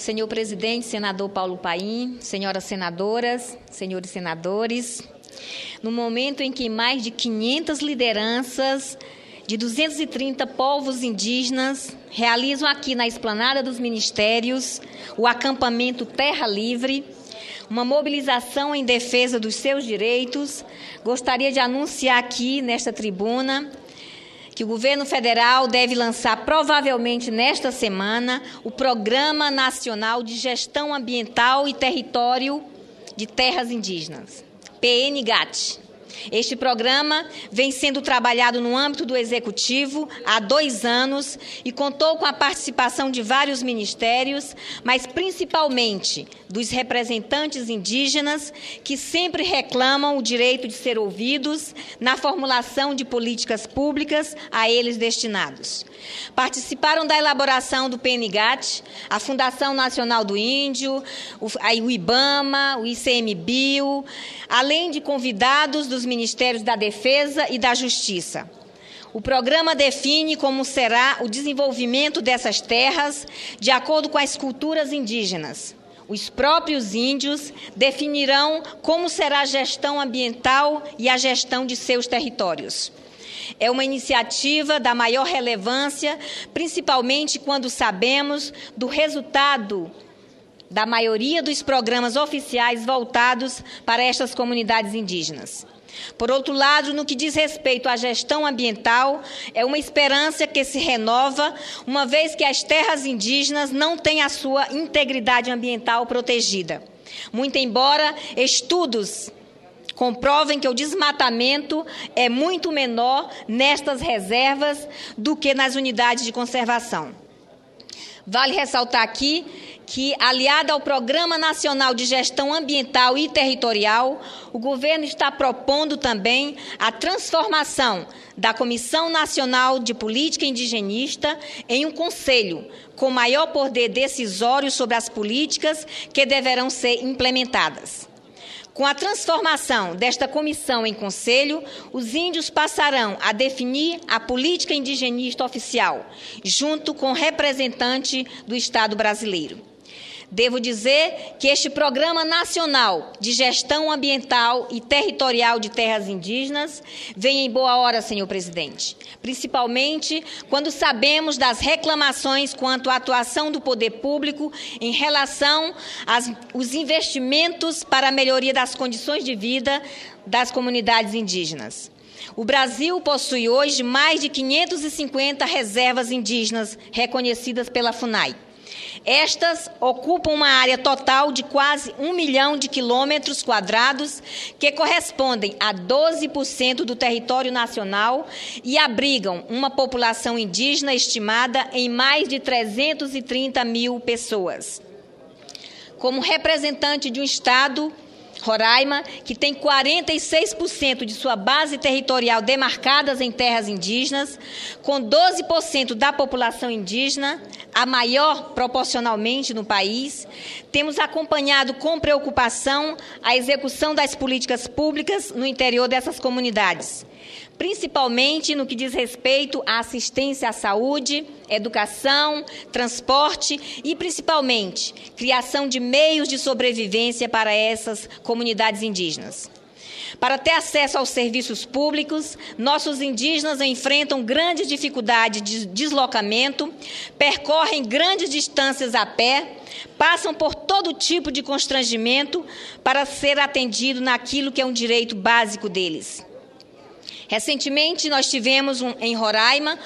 Senhor presidente, senador Paulo Paim, senhoras senadoras, senhores senadores, no momento em que mais de 500 lideranças de 230 povos indígenas realizam aqui na esplanada dos ministérios o acampamento Terra Livre, uma mobilização em defesa dos seus direitos, gostaria de anunciar aqui nesta tribuna que o governo federal deve lançar provavelmente nesta semana o Programa Nacional de Gestão Ambiental e Território de Terras Indígenas, PNGAT. Este programa vem sendo trabalhado no âmbito do Executivo há 2 anos e contou com a participação de vários ministérios, mas principalmente dos representantes indígenas que sempre reclamam o direito de ser ouvidos na formulação de políticas públicas a eles destinados. Participaram da elaboração do PNGAT, a Fundação Nacional do Índio, o IBAMA, o ICMBio, além de convidados dos Ministérios da Defesa e da Justiça. O programa define como será o desenvolvimento dessas terras de acordo com as culturas indígenas. Os próprios índios definirão como será a gestão ambiental e a gestão de seus territórios. É uma iniciativa da maior relevância, principalmente quando sabemos do resultado da maioria dos programas oficiais voltados para estas comunidades indígenas. Por outro lado, no que diz respeito à gestão ambiental, é uma esperança que se renova, uma vez que as terras indígenas não têm a sua integridade ambiental protegida. Muito embora estudos comprovem que o desmatamento é muito menor nestas reservas do que nas unidades de conservação. Vale ressaltar aqui que, aliada ao Programa Nacional de Gestão Ambiental e Territorial, o governo está propondo também a transformação da Comissão Nacional de Política Indigenista em um conselho com maior poder decisório sobre as políticas que deverão ser implementadas. Com a transformação desta comissão em conselho, os índios passarão a definir a política indigenista oficial, junto com o representante do Estado brasileiro. Devo dizer que este Programa Nacional de Gestão Ambiental e Territorial de Terras Indígenas vem em boa hora, senhor presidente, principalmente quando sabemos das reclamações quanto à atuação do poder público em relação aos investimentos para a melhoria das condições de vida das comunidades indígenas. O Brasil possui hoje mais de 550 reservas indígenas reconhecidas pela FUNAI. Estas ocupam uma área total de quase 1 milhão de quilômetros quadrados, que correspondem a 12% do território nacional e abrigam uma população indígena estimada em mais de 330 mil pessoas. Como representante de um Estado, Roraima, que tem 46% de sua base territorial demarcadas em terras indígenas, com 12% da população indígena, a maior proporcionalmente no país, temos acompanhado com preocupação a execução das políticas públicas no interior dessas comunidades, principalmente no que diz respeito à assistência à saúde, educação, transporte e, principalmente, criação de meios de sobrevivência para essas comunidades indígenas. Para ter acesso aos serviços públicos, nossos indígenas enfrentam grandes dificuldades de deslocamento, percorrem grandes distâncias a pé, passam por todo tipo de constrangimento para ser atendido naquilo que é um direito básico deles. Recentemente, nós tivemos em Roraima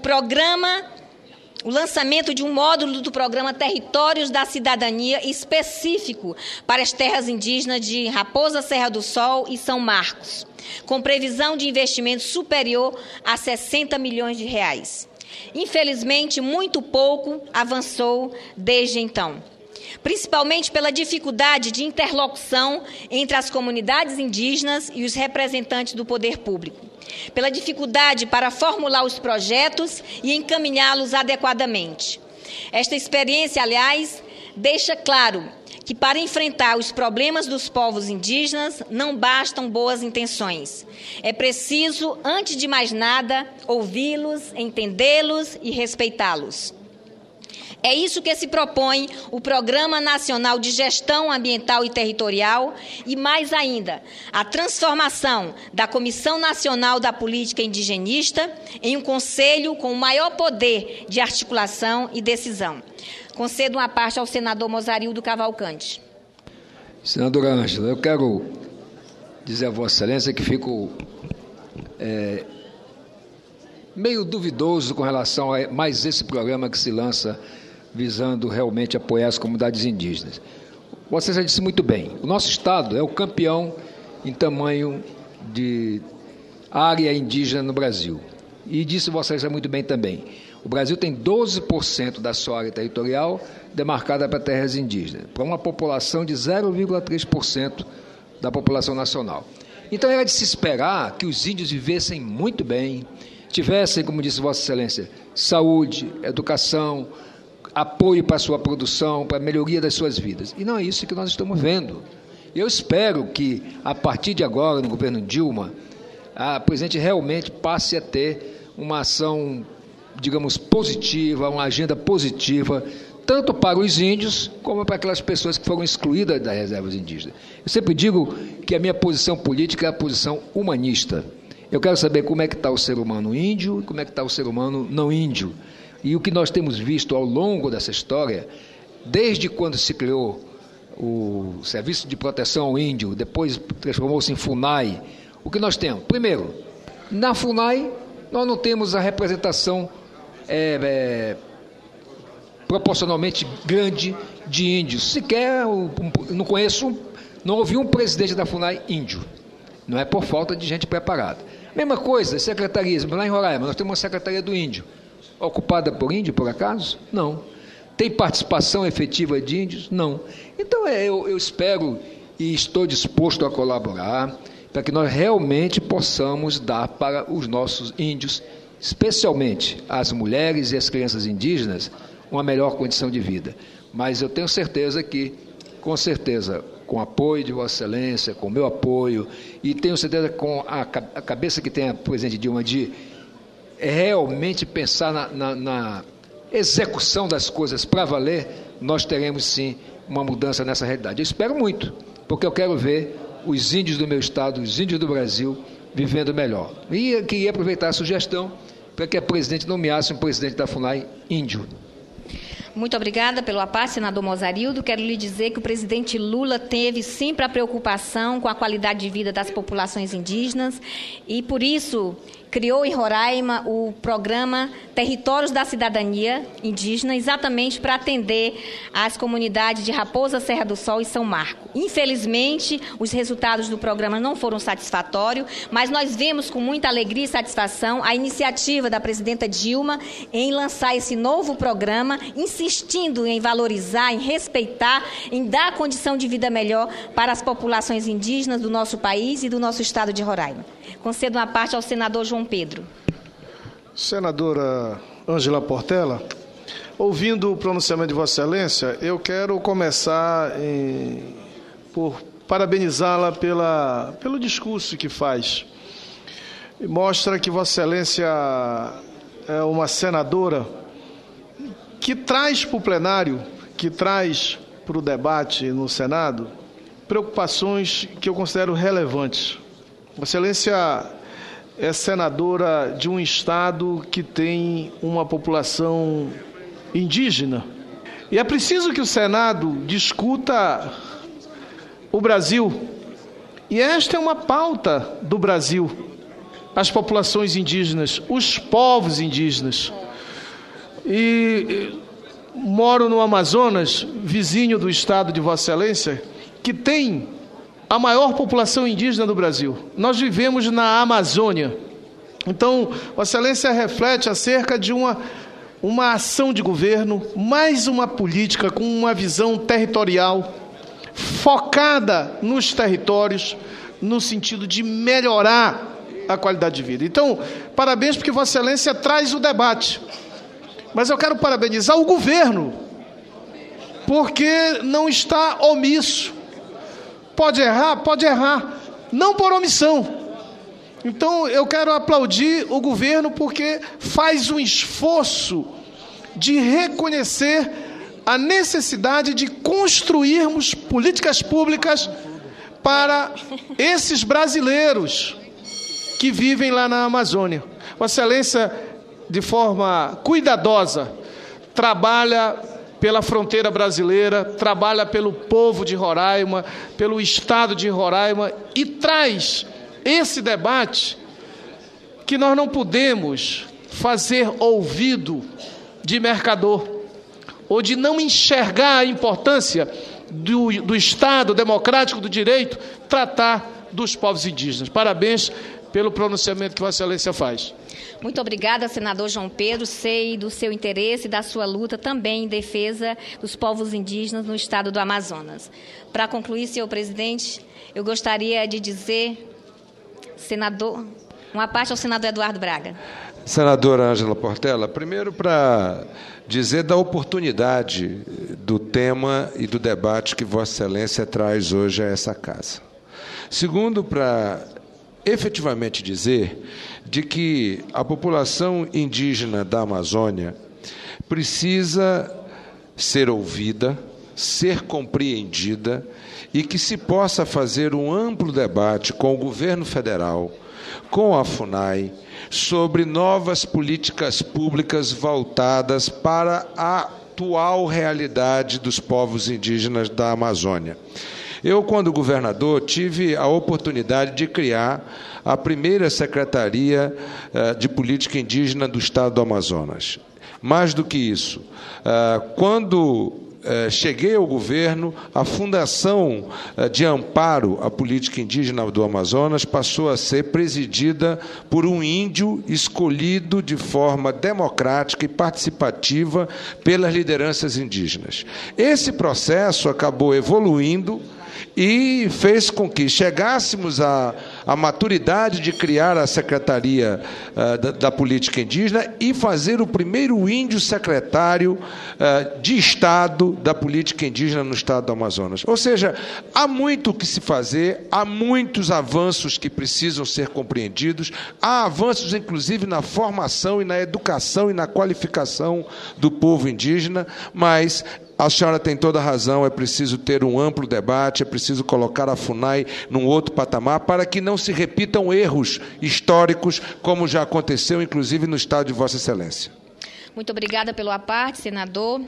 o lançamento de um módulo do programa Territórios da Cidadania específico para as terras indígenas de Raposa Serra do Sol e São Marcos, com previsão de investimento superior a 60 milhões de reais. Infelizmente, muito pouco avançou desde então, principalmente pela dificuldade de interlocução entre as comunidades indígenas e os representantes do poder público, pela dificuldade para formular os projetos e encaminhá-los adequadamente. Esta experiência, aliás, deixa claro que para enfrentar os problemas dos povos indígenas não bastam boas intenções. É preciso, antes de mais nada, ouvi-los, entendê-los e respeitá-los. É isso que se propõe o Programa Nacional de Gestão Ambiental e Territorial e, mais ainda, a transformação da Comissão Nacional da Política Indigenista em um conselho com o maior poder de articulação e decisão. Concedo uma parte ao senador Mozarildo Cavalcante. Senadora Ângela, eu quero dizer a Vossa Excelência que fico meio duvidoso com relação a mais esse programa que se lança visando realmente apoiar as comunidades indígenas. Você já disse muito bem, o nosso Estado é o campeão em tamanho de área indígena no Brasil. E disse Vossa Excelência muito bem também. O Brasil tem 12% da sua área territorial demarcada para terras indígenas, para uma população de 0,3% da população nacional. Então era de se esperar que os índios vivessem muito bem, tivessem, como disse Vossa Excelência, saúde, educação, apoio para a sua produção, para a melhoria das suas vidas. E não é isso que nós estamos vendo. Eu espero que, a partir de agora, no governo Dilma, a presidente realmente passe a ter uma ação, digamos, positiva, uma agenda positiva, tanto para os índios, como para aquelas pessoas que foram excluídas das reservas indígenas. Eu sempre digo que a minha posição política é a posição humanista. Eu quero saber como é que está o ser humano índio e como é que está o ser humano não índio. E o que nós temos visto ao longo dessa história, desde quando se criou o Serviço de Proteção ao Índio, depois transformou-se em FUNAI, o que nós temos? Primeiro, na FUNAI nós não temos a representação proporcionalmente grande de índios. Sequer, não ouvi um presidente da FUNAI índio. Não é por falta de gente preparada. Mesma coisa, secretarias. Lá em Roraima, nós temos uma secretaria do índio. Ocupada por índio, por acaso? Não. Tem participação efetiva de índios? Não. Então, eu espero e estou disposto a colaborar para que nós realmente possamos dar para os nossos índios, especialmente as mulheres e as crianças indígenas, uma melhor condição de vida. Mas eu tenho certeza que, com certeza, com o apoio de Vossa Excelência, com o meu apoio, e tenho certeza com a cabeça que tem a presidente Dilma de realmente pensar na execução das coisas para valer, nós teremos sim uma mudança nessa realidade. Eu espero muito, porque eu quero ver os índios do meu estado, os índios do Brasil, vivendo melhor. E eu queria aproveitar a sugestão para que a presidente nomeasse um presidente da FUNAI índio. Muito obrigada pela parte, senador Mozarildo. Quero lhe dizer que o presidente Lula teve sempre a preocupação com a qualidade de vida das populações indígenas e, por isso, criou em Roraima o programa Territórios da Cidadania Indígena, exatamente para atender as comunidades de Raposa, Serra do Sol e São Marco. Infelizmente, os resultados do programa não foram satisfatórios, mas nós vemos com muita alegria e satisfação a iniciativa da presidenta Dilma em lançar esse novo programa, insistindo em valorizar, em respeitar, em dar condição de vida melhor para as populações indígenas do nosso país e do nosso estado de Roraima. Concedo uma parte ao senador João Pedro. Senadora Ângela Portela, ouvindo o pronunciamento de Vossa Excelência, eu quero começar por parabenizá-la pelo discurso que faz. Mostra que Vossa Excelência é uma senadora que traz para o plenário, que traz para o debate no Senado, preocupações que eu considero relevantes. Vossa Excelência é senadora de um estado que tem uma população indígena. E é preciso que o Senado discuta o Brasil. E esta é uma pauta do Brasil. As populações indígenas, os povos indígenas. E moro no Amazonas, vizinho do estado de Vossa Excelência, que tem a maior população indígena do Brasil. Nós vivemos na Amazônia. Então, Vossa Excelência reflete acerca de uma ação de governo, mais uma política com uma visão territorial, focada nos territórios, no sentido de melhorar a qualidade de vida. Então, parabéns porque Vossa Excelência traz o debate. Mas eu quero parabenizar o governo, porque não está omisso. Pode errar, não por omissão. Então, eu quero aplaudir o governo porque faz um esforço de reconhecer a necessidade de construirmos políticas públicas para esses brasileiros que vivem lá na Amazônia. Vossa Excelência, de forma cuidadosa, trabalha pela fronteira brasileira, trabalha pelo povo de Roraima, pelo estado de Roraima e traz esse debate que nós não podemos fazer ouvido de mercador ou de não enxergar a importância do Estado democrático do direito tratar dos povos indígenas. Parabéns pelo pronunciamento que Vossa Excelência faz. Muito obrigada, senador João Pedro. Sei do seu interesse e da sua luta também em defesa dos povos indígenas no estado do Amazonas. Para concluir, senhor presidente, eu gostaria de dizer, uma parte ao senador Eduardo Braga. Senadora Ângela Portela, primeiro para dizer da oportunidade do tema e do debate que Vossa Excelência traz hoje a essa casa. Segundo, para efetivamente dizer de que a população indígena da Amazônia precisa ser ouvida, ser compreendida e que se possa fazer um amplo debate com o governo federal, com a FUNAI, sobre novas políticas públicas voltadas para a atual realidade dos povos indígenas da Amazônia. Eu, quando governador, tive a oportunidade de criar a primeira Secretaria de Política Indígena do Estado do Amazonas. Mais do que isso, quando cheguei ao governo, a Fundação de Amparo à Política Indígena do Amazonas passou a ser presidida por um índio escolhido de forma democrática e participativa pelas lideranças indígenas. Esse processo acabou evoluindo e fez com que chegássemos à maturidade de criar a Secretaria da Política Indígena e fazer o primeiro índio secretário de Estado da Política Indígena no Estado do Amazonas. Ou seja, há muito o que se fazer, há muitos avanços que precisam ser compreendidos, há avanços, inclusive, na formação e na educação e na qualificação do povo indígena, mas a senhora tem toda a razão, é preciso ter um amplo debate, é preciso colocar a FUNAI num outro patamar para que não se repitam erros históricos, como já aconteceu, inclusive, no estado de Vossa Excelência. Muito obrigada pela parte, senador.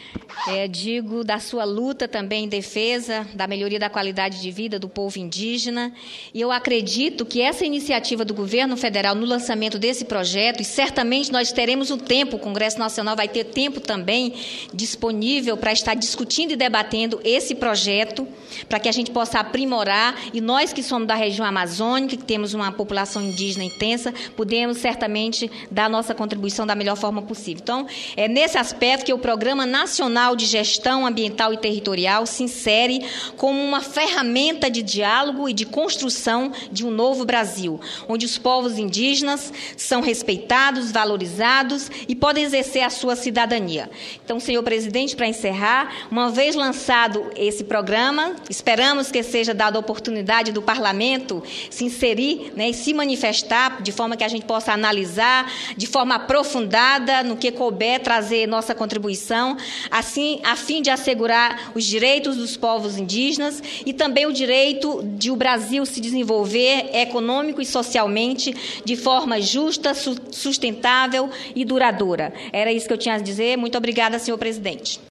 Digo da sua luta também em defesa da melhoria da qualidade de vida do povo indígena. E eu acredito que essa iniciativa do governo federal no lançamento desse projeto, e certamente nós teremos um tempo, o Congresso Nacional vai ter tempo também disponível para estar discutindo e debatendo esse projeto, para que a gente possa aprimorar, e nós que somos da região amazônica, que temos uma população indígena intensa, podemos certamente dar a nossa contribuição da melhor forma possível. Então, é nesse aspecto que o Programa Nacional de Gestão Ambiental e Territorial se insere como uma ferramenta de diálogo e de construção de um novo Brasil, onde os povos indígenas são respeitados, valorizados e podem exercer a sua cidadania. Então, senhor presidente, para encerrar, uma vez lançado esse programa, esperamos que seja dada a oportunidade do parlamento se inserir, e se manifestar de forma que a gente possa analisar de forma aprofundada no que couber, trazer nossa contribuição, assim, a fim de assegurar os direitos dos povos indígenas e também o direito de o Brasil se desenvolver econômico e socialmente de forma justa, sustentável e duradoura. Era isso que eu tinha a dizer. Muito obrigada, senhor presidente.